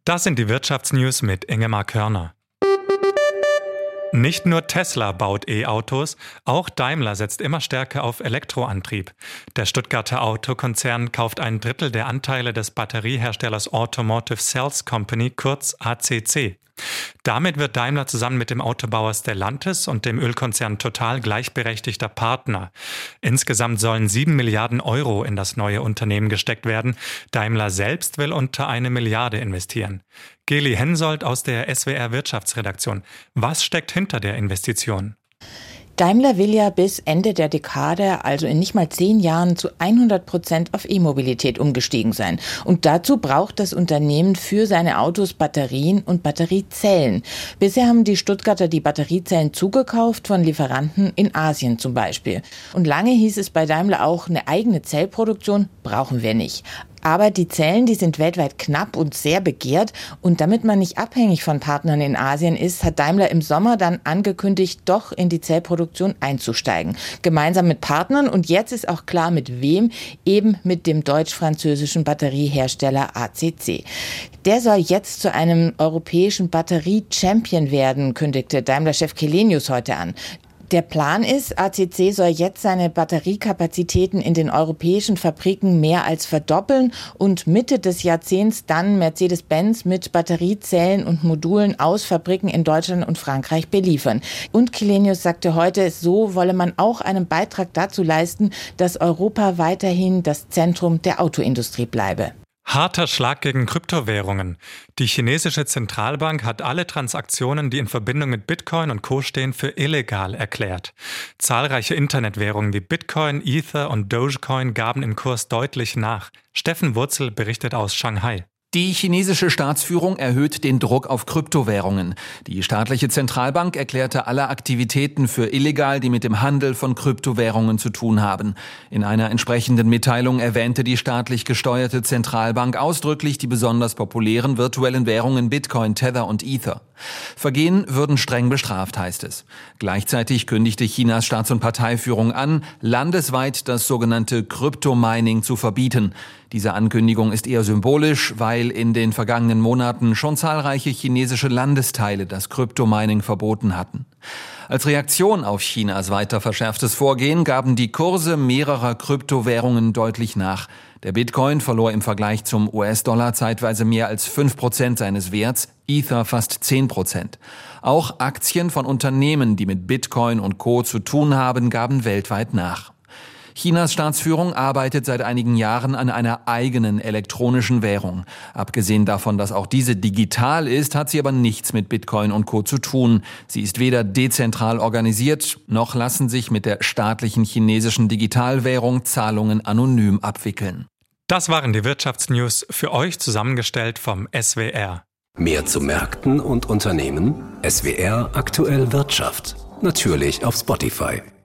Das sind die Wirtschaftsnews mit Ingemar Körner. Nicht nur Tesla baut E-Autos, auch Daimler setzt immer stärker auf Elektroantrieb. Der Stuttgarter Autokonzern kauft ein Drittel der Anteile des Batterieherstellers Automotive Cells Company, kurz ACC. Damit wird Daimler zusammen mit dem Autobauer Stellantis und dem Ölkonzern Total gleichberechtigter Partner. Insgesamt sollen 7 Milliarden Euro in das neue Unternehmen gesteckt werden. Daimler selbst will unter 1 Milliarde investieren. Geli Hensoldt aus der SWR Wirtschaftsredaktion. Was steckt hinter der Investition? Daimler will ja bis Ende der Dekade, also in nicht mal 10 Jahren, zu 100% auf E-Mobilität umgestiegen sein. Und dazu braucht das Unternehmen für seine Autos Batterien und Batteriezellen. Bisher haben die Stuttgarter die Batteriezellen zugekauft von Lieferanten in Asien zum Beispiel. Und lange hieß es bei Daimler auch, eine eigene Zellproduktion brauchen wir nicht. Aber die Zellen, die sind weltweit knapp und sehr begehrt. Und damit man nicht abhängig von Partnern in Asien ist, hat Daimler im Sommer dann angekündigt, doch in die Zellproduktion einzusteigen. Gemeinsam mit Partnern. Und jetzt ist auch klar, mit wem. Eben mit dem deutsch-französischen Batteriehersteller ACC. Der soll jetzt zu einem europäischen Batterie-Champion werden, kündigte Daimler-Chef Källenius heute an. Der Plan ist, ACC soll jetzt seine Batteriekapazitäten in den europäischen Fabriken mehr als verdoppeln und Mitte des Jahrzehnts dann Mercedes-Benz mit Batteriezellen und Modulen aus Fabriken in Deutschland und Frankreich beliefern. Und Källenius sagte heute, so wolle man auch einen Beitrag dazu leisten, dass Europa weiterhin das Zentrum der Autoindustrie bleibe. Harter Schlag gegen Kryptowährungen. Die chinesische Zentralbank hat alle Transaktionen, die in Verbindung mit Bitcoin und Co. stehen, für illegal erklärt. Zahlreiche Internetwährungen wie Bitcoin, Ether und Dogecoin gaben im Kurs deutlich nach. Steffen Wurzel berichtet aus Shanghai. Die chinesische Staatsführung erhöht den Druck auf Kryptowährungen. Die staatliche Zentralbank erklärte alle Aktivitäten für illegal, die mit dem Handel von Kryptowährungen zu tun haben. In einer entsprechenden Mitteilung erwähnte die staatlich gesteuerte Zentralbank ausdrücklich die besonders populären virtuellen Währungen Bitcoin, Tether und Ether. Vergehen würden streng bestraft, heißt es. Gleichzeitig kündigte Chinas Staats- und Parteiführung an, landesweit das sogenannte Kryptomining zu verbieten. Diese Ankündigung ist eher symbolisch, weil in den vergangenen Monaten schon zahlreiche chinesische Landesteile das Kryptomining verboten hatten. Als Reaktion auf Chinas weiter verschärftes Vorgehen gaben die Kurse mehrerer Kryptowährungen deutlich nach. Der Bitcoin verlor im Vergleich zum US-Dollar zeitweise mehr als 5% seines Werts, Ether fast 10%. Auch Aktien von Unternehmen, die mit Bitcoin und Co. zu tun haben, gaben weltweit nach. Chinas Staatsführung arbeitet seit einigen Jahren an einer eigenen elektronischen Währung. Abgesehen davon, dass auch diese digital ist, hat sie aber nichts mit Bitcoin und Co. zu tun. Sie ist weder dezentral organisiert, noch lassen sich mit der staatlichen chinesischen Digitalwährung Zahlungen anonym abwickeln. Das waren die Wirtschaftsnews, für euch zusammengestellt vom SWR. Mehr zu Märkten und Unternehmen? SWR Aktuell Wirtschaft. Natürlich auf Spotify.